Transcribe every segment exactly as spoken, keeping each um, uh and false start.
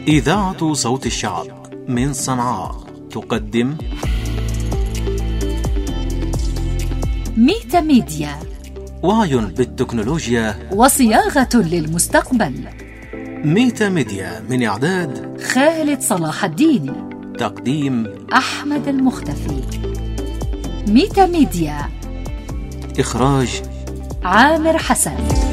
إذاعة صوت الشعب من صنعاء تقدم ميتا ميديا، وعي بالتكنولوجيا وصياغة للمستقبل. ميتا ميديا من إعداد خالد صلاح الدين، تقديم أحمد المختفي. ميتا ميديا، إخراج عامر حسن.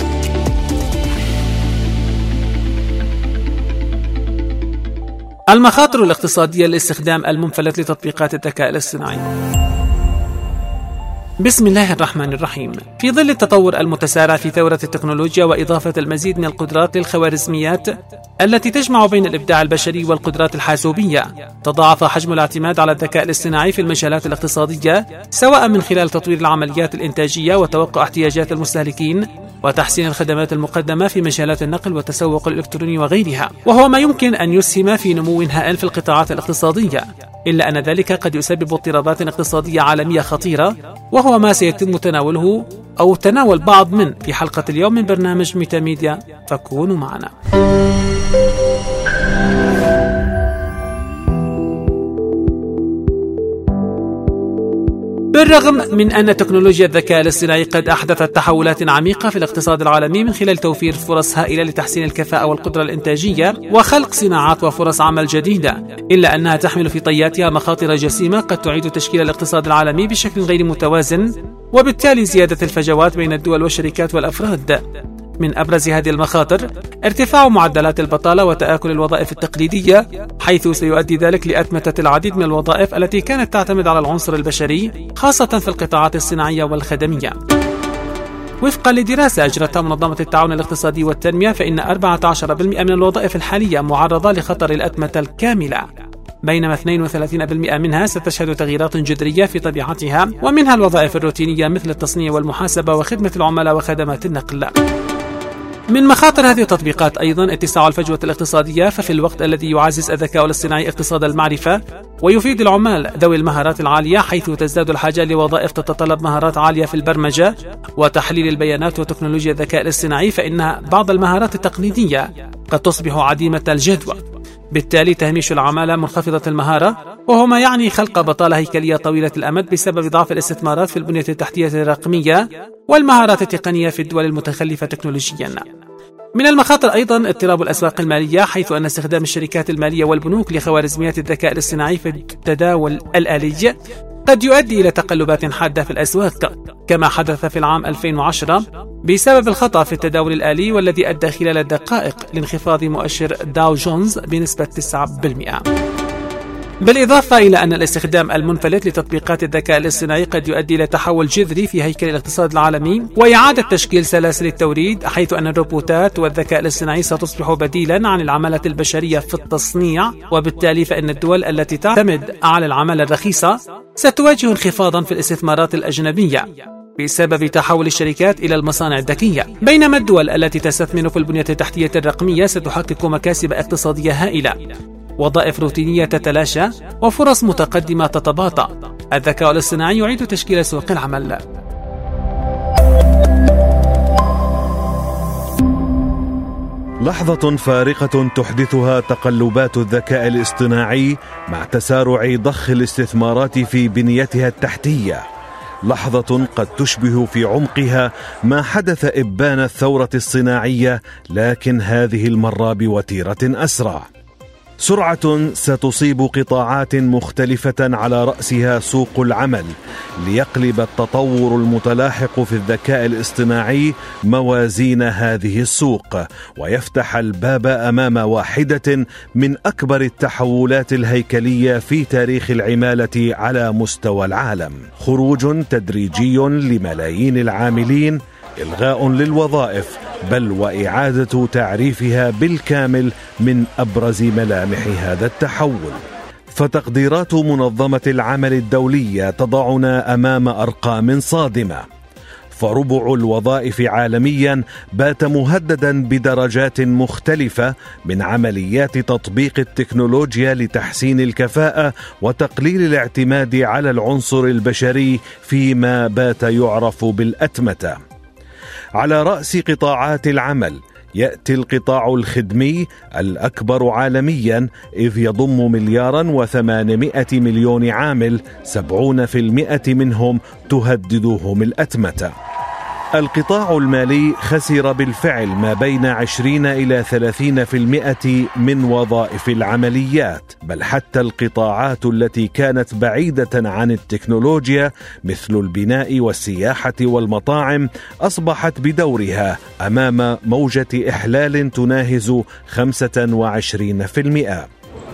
المخاطر الاقتصادية لاستخدام المنفلت لتطبيقات الذكاء الاصطناعي. بسم الله الرحمن الرحيم. في ظل التطور المتسارع في ثورة التكنولوجيا وإضافة المزيد من القدرات للخوارزميات التي تجمع بين الإبداع البشري والقدرات الحاسوبية، تضاعف حجم الاعتماد على الذكاء الاصطناعي في المجالات الاقتصادية، سواء من خلال تطوير العمليات الإنتاجية وتوقع احتياجات المستهلكين وتحسين الخدمات المقدمة في مجالات النقل والتسوق الإلكتروني وغيرها، وهو ما يمكن أن يسهم في نمو هائل في القطاعات الاقتصادية، إلا أن ذلك قد يسبب اضطرابات اقتصادية عالمية خطيرة، وهو ما سيتم تناوله أو تناول بعض من في حلقة اليوم من برنامج ميتا ميديا، فكونوا معنا. بالرغم من أن تكنولوجيا الذكاء الاصطناعي قد أحدثت تحولات عميقة في الاقتصاد العالمي من خلال توفير فرص هائلة لتحسين الكفاءة والقدرة الإنتاجية وخلق صناعات وفرص عمل جديدة، إلا أنها تحمل في طياتها مخاطر جسيمة قد تعيد تشكيل الاقتصاد العالمي بشكل غير متوازن، وبالتالي زيادة الفجوات بين الدول والشركات والأفراد. من أبرز هذه المخاطر ارتفاع معدلات البطالة وتآكل الوظائف التقليدية، حيث سيؤدي ذلك لأتمتة العديد من الوظائف التي كانت تعتمد على العنصر البشري، خاصة في القطاعات الصناعية والخدمية. وفقا لدراسة أجرتها منظمة التعاون الاقتصادي والتنمية، فإن أربعة عشر بالمئة من الوظائف الحالية معرضة لخطر الأتمتة الكاملة، بينما اثنين وثلاثين بالمئة منها ستشهد تغييرات جذرية في طبيعتها، ومنها الوظائف الروتينية مثل التصنيع والمحاسبة وخدمة العملاء وخدمات النقل. من مخاطر هذه التطبيقات أيضا اتساع الفجوة الاقتصادية، ففي الوقت الذي يعزز الذكاء الاصطناعي اقتصاد المعرفة ويفيد العمال ذوي المهارات العالية، حيث تزداد الحاجة لوظائف تتطلب مهارات عالية في البرمجة وتحليل البيانات وتكنولوجيا الذكاء الاصطناعي، فإن بعض المهارات التقليدية قد تصبح عديمة الجدوى، بالتالي تهميش العمالة منخفضة المهارة، وهو ما يعني خلق بطالة هيكلية طويلة الأمد بسبب ضعف الاستثمارات في البنية التحتية الرقمية والمهارات التقنية في الدول المتخلفة تكنولوجيا. من المخاطر أيضا اضطراب الأسواق المالية، حيث أن استخدام الشركات المالية والبنوك لخوارزميات الذكاء الاصطناعي في التداول الآلي قد يؤدي إلى تقلبات حادة في الأسواق، كما حدث في العام ألفين وعشرة بسبب الخطأ في التداول الآلي، والذي أدى خلال دقائق لانخفاض مؤشر داو جونز بنسبة تسعة بالمئة. بالإضافة إلى أن الاستخدام المنفلت لتطبيقات الذكاء الاصطناعي قد يؤدي إلى تحول جذري في هيكل الاقتصاد العالمي وإعادة تشكيل سلاسل التوريد، حيث أن الروبوتات والذكاء الاصطناعي ستصبح بديلا عن العمالة البشرية في التصنيع، وبالتالي فإن الدول التي تعتمد على العمالة الرخيصة ستواجه انخفاضا في الاستثمارات الأجنبية بسبب تحول الشركات إلى المصانع الذكية، بينما الدول التي تستثمر في البنية التحتية الرقمية ستحقق مكاسب اقتصادية هائلة، وظائف روتينية تتلاشى وفرص متقدمة تتباطأ. الذكاء الاصطناعي يعيد تشكيل سوق العمل. لحظة فارقة تحدثها تقلبات الذكاء الاصطناعي مع تسارع ضخ الاستثمارات في بنيتها التحتية، لحظة قد تشبه في عمقها ما حدث إبان الثورة الصناعية، لكن هذه المرة بوتيرة أسرع. سرعة ستصيب قطاعات مختلفة على رأسها سوق العمل، ليقلب التطور المتلاحق في الذكاء الاصطناعي موازين هذه السوق، ويفتح الباب أمام واحدة من أكبر التحولات الهيكلية في تاريخ العمالة على مستوى العالم. خروج تدريجي لملايين العاملين، إلغاء للوظائف، بل وإعادة تعريفها بالكامل من أبرز ملامح هذا التحول. فتقديرات منظمة العمل الدولية تضعنا أمام أرقام صادمة، فربع الوظائف عالميا بات مهددا بدرجات مختلفة من عمليات تطبيق التكنولوجيا لتحسين الكفاءة وتقليل الاعتماد على العنصر البشري فيما بات يعرف بالأتمتة. على رأس قطاعات العمل يأتي القطاع الخدمي الأكبر عالميا، إذ يضم مليارا وثمانمائة مليون عامل، سبعون في المئة منهم تهددهم الأتمتة. القطاع المالي خسر بالفعل ما بين عشرين إلى ثلاثين في المئة من وظائف العمليات، بل حتى القطاعات التي كانت بعيدة عن التكنولوجيا مثل البناء والسياحة والمطاعم أصبحت بدورها أمام موجة إحلال تناهز خمسة وعشرين في المئة.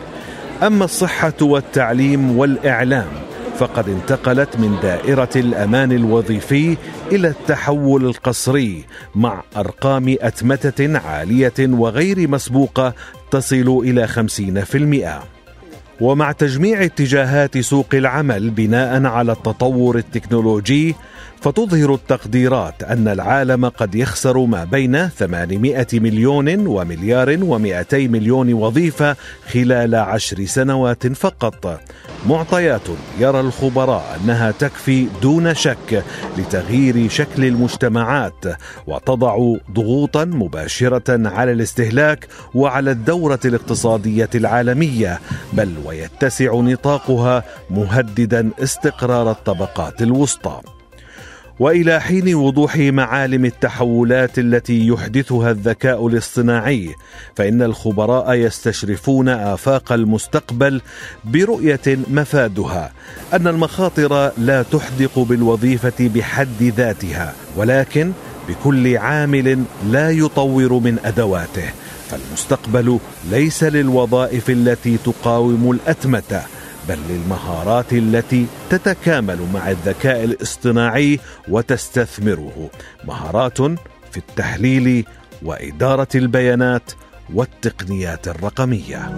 أما الصحة والتعليم والإعلام فقد انتقلت من دائرة الأمان الوظيفي إلى التحول القسري، مع أرقام أتمتة عالية وغير مسبوقة تصل إلى خمسين في المئة. ومع تجميع اتجاهات سوق العمل بناء على التطور التكنولوجي، فتظهر التقديرات أن العالم قد يخسر ما بين ثمانمائة مليون ومليار ومئتي مليون وظيفة خلال عشر سنوات فقط، معطيات يرى الخبراء أنها تكفي دون شك لتغيير شكل المجتمعات، وتضع ضغوطا مباشرة على الاستهلاك وعلى الدورة الاقتصادية العالمية، بل ويتسع نطاقها مهددا استقرار الطبقات الوسطى. وإلى حين وضوح معالم التحولات التي يحدثها الذكاء الاصطناعي، فإن الخبراء يستشرفون آفاق المستقبل برؤية مفادها أن المخاطر لا تحدق بالوظيفة بحد ذاتها، ولكن بكل عامل لا يطور من أدواته. فالمستقبل ليس للوظائف التي تقاوم الأتمتة، بل للمهارات التي تتكامل مع الذكاء الاصطناعي وتستثمره، مهارات في التحليل وإدارة البيانات والتقنيات الرقمية.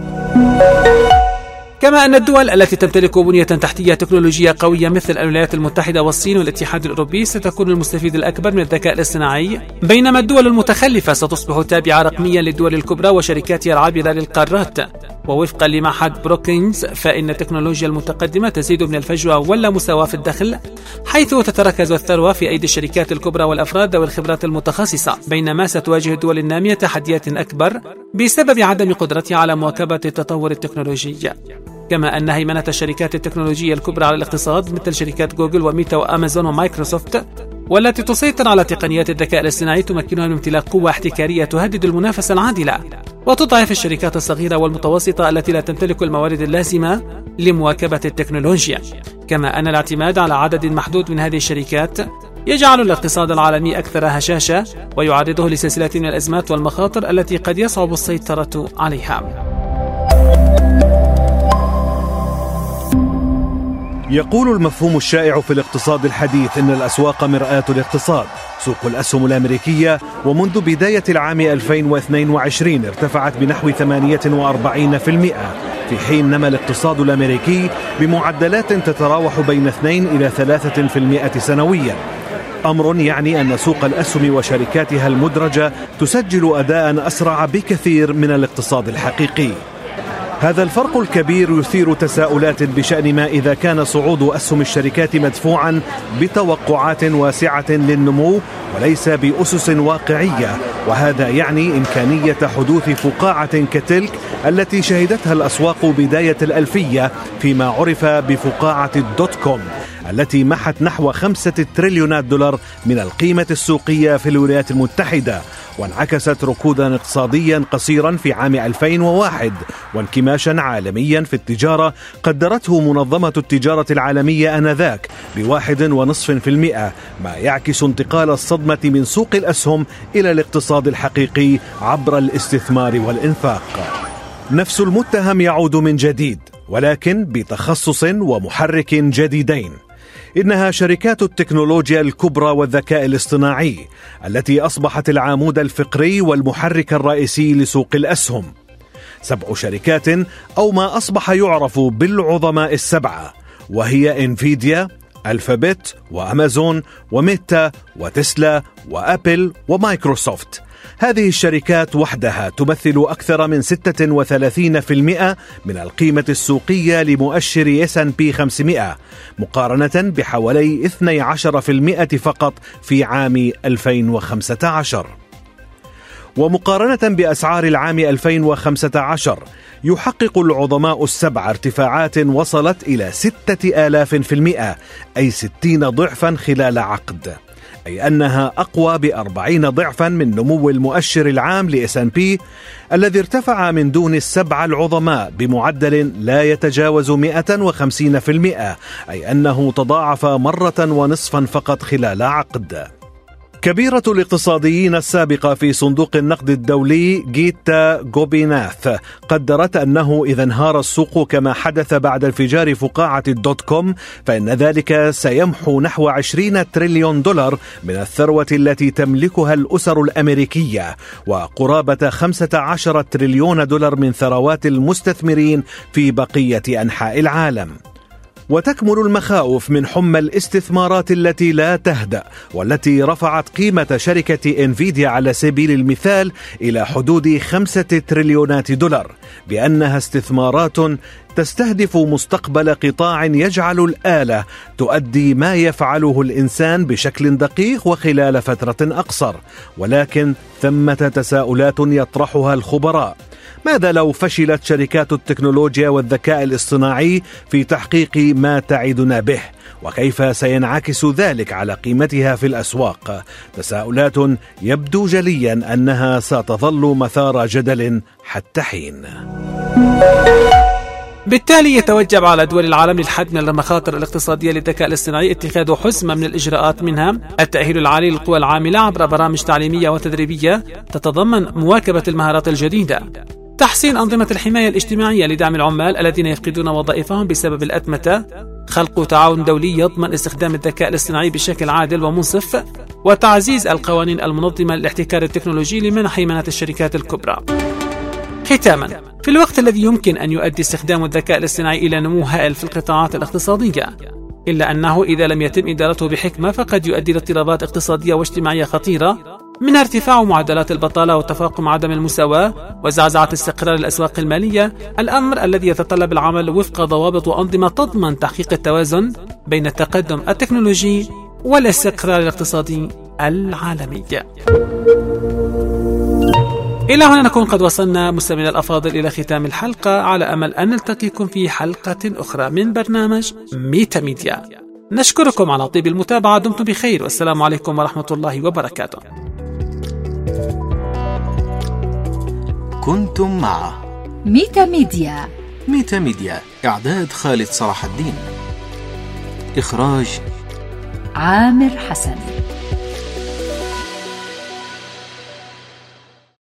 كما أن الدول التي تمتلك بنية تحتية تكنولوجية قوية مثل الولايات المتحدة والصين والاتحاد الأوروبي ستكون المستفيد الأكبر من الذكاء الاصطناعي، بينما الدول المتخلفة ستصبح تابعة رقميا للدول الكبرى وشركاتها العابرة للقارات. ووفقا لمعهد بروكينز، فإن التكنولوجيا المتقدمة تزيد من الفجوة ولا مساواة في الدخل، حيث تتركز الثروة في أيدي الشركات الكبرى والأفراد والخبرات المتخصصة، بينما ستواجه الدول النامية تحديات أكبر بسبب عدم قدرتها على مواكبة التطور التكنولوجي. كما أن هيمنة الشركات التكنولوجية الكبرى على الاقتصاد مثل شركات جوجل وميتا وأمازون ومايكروسوفت، والتي تسيطر على تقنيات الذكاء الاصطناعي، تمكنها من امتلاك قوة احتكارية تهدد المنافسة العادلة، وتضعف الشركات الصغيرة والمتوسطة التي لا تمتلك الموارد اللازمة لمواكبة التكنولوجيا. كما أن الاعتماد على عدد محدود من هذه الشركات يجعل الاقتصاد العالمي أكثر هشاشة، ويعرضه لسلسلة من الأزمات والمخاطر التي قد يصعب السيطرة عليها. يقول المفهوم الشائع في الاقتصاد الحديث إن الأسواق مرآة الاقتصاد. سوق الأسهم الأمريكية ومنذ بداية العام ألفين واثنين وعشرين ارتفعت بنحو ثمانية وأربعين بالمئة، في حين نما الاقتصاد الأمريكي بمعدلات تتراوح بين اثنين إلى ثلاثة بالمئة سنويا، أمر يعني أن سوق الأسهم وشركاتها المدرجة تسجل أداء أسرع بكثير من الاقتصاد الحقيقي. هذا الفرق الكبير يثير تساؤلات بشأن ما إذا كان صعود أسهم الشركات مدفوعا بتوقعات واسعة للنمو وليس بأسس واقعية، وهذا يعني إمكانية حدوث فقاعة كتلك التي شهدتها الأسواق بداية الألفية فيما عرف بفقاعة الدوت كوم، التي محت نحو خمسة تريليونات دولار من القيمة السوقية في الولايات المتحدة، وانعكست ركودا اقتصاديا قصيرا في عام ألفين وواحد وانكماشا عالميا في التجارة قدرته منظمة التجارة العالمية آنذاك بواحد ونصف في المئة، ما يعكس انتقال الصدمة من سوق الأسهم إلى الاقتصاد الحقيقي عبر الاستثمار والإنفاق. نفس المتهم يعود من جديد، ولكن بتخصص ومحرك جديدين. إنها شركات التكنولوجيا الكبرى والذكاء الاصطناعي التي أصبحت العمود الفقري والمحرك الرئيسي لسوق الأسهم. سبع شركات أو ما أصبح يعرف بالعظماء السبعة، وهي انفيديا، الفابت، وأمازون، وميتا، وتسلا، وأبل، ومايكروسوفت. هذه الشركات وحدها تمثل أكثر من ستة وثلاثين بالمئة من القيمة السوقية لمؤشر إس أند بي خمسمئة، مقارنة بحوالي اثني عشر بالمئة فقط في عام ألفين وخمسة عشر. ومقارنة بأسعار العام ألفين وخمسة عشر يحقق العظماء السبعة ارتفاعات وصلت إلى ستة آلاف في المئة، أي ستين ضعفا خلال عقد، أي أنها أقوى بأربعين ضعفا من نمو المؤشر العام ل إس أند بي الذي ارتفع من دون السبعة العظماء بمعدل لا يتجاوز مئة وخمسين في المئة، أي أنه تضاعف مرة ونصفا فقط خلال عقد. كبيرة الاقتصاديين السابقة في صندوق النقد الدولي جيتا غوبيناث قدرت أنه إذا انهار السوق كما حدث بعد انفجار فقاعة الدوت كوم فإن ذلك سيمحو نحو عشرين تريليون دولار من الثروة التي تملكها الأسر الأمريكية، وقرابة خمسة عشر تريليون دولار من ثروات المستثمرين في بقية أنحاء العالم. وتكمن المخاوف من حمى الاستثمارات التي لا تهدأ، والتي رفعت قيمة شركة انفيديا على سبيل المثال إلى حدود خمسة تريليونات دولار، بأنها استثمارات تستهدف مستقبل قطاع يجعل الآلة تؤدي ما يفعله الإنسان بشكل دقيق وخلال فترة أقصر. ولكن ثمة تساؤلات يطرحها الخبراء: ماذا لو فشلت شركات التكنولوجيا والذكاء الاصطناعي في تحقيق ما تعدنا به؟ وكيف سينعكس ذلك على قيمتها في الأسواق؟ تساؤلات يبدو جليا أنها ستظل مثار جدل حتى حين. بالتالي يتوجب على دول العالم للحد من المخاطر الاقتصادية للذكاء الاصطناعي اتخاذ حزمة من الإجراءات، منها التأهيل العالي للقوى العاملة عبر برامج تعليمية وتدريبية تتضمن مواكبة المهارات الجديدة، تحسين أنظمة الحماية الاجتماعية لدعم العمال الذين يفقدون وظائفهم بسبب الأتمتة، خلق تعاون دولي يضمن استخدام الذكاء الاصطناعي بشكل عادل ومنصف، وتعزيز القوانين المنظمة للاحتكار التكنولوجي لمنح هيمنة الشركات الكبرى. ختاما، في الوقت الذي يمكن أن يؤدي استخدام الذكاء الاصطناعي إلى نمو هائل في القطاعات الاقتصادية، إلا أنه إذا لم يتم إدارته بحكمة فقد يؤدي لاضطرابات اقتصادية واجتماعية خطيرة، منها ارتفاع معدلات البطالة وتفاقم عدم المساواة وزعزعة استقرار الأسواق المالية، الأمر الذي يتطلب العمل وفق ضوابط وأنظمة تضمن تحقيق التوازن بين التقدم التكنولوجي والاستقرار الاقتصادي العالمي. إلى هنا نكون قد وصلنا مستمعينا الأفاضل إلى ختام الحلقة، على أمل أن نلتقيكم في حلقة أخرى من برنامج ميتا ميديا. نشكركم على طيب المتابعة، دمتم بخير، والسلام عليكم ورحمة الله وبركاته. كنتم مع ميتا ميديا. ميتا ميديا، إعداد خالد صلاح الدين، إخراج عامر حسن.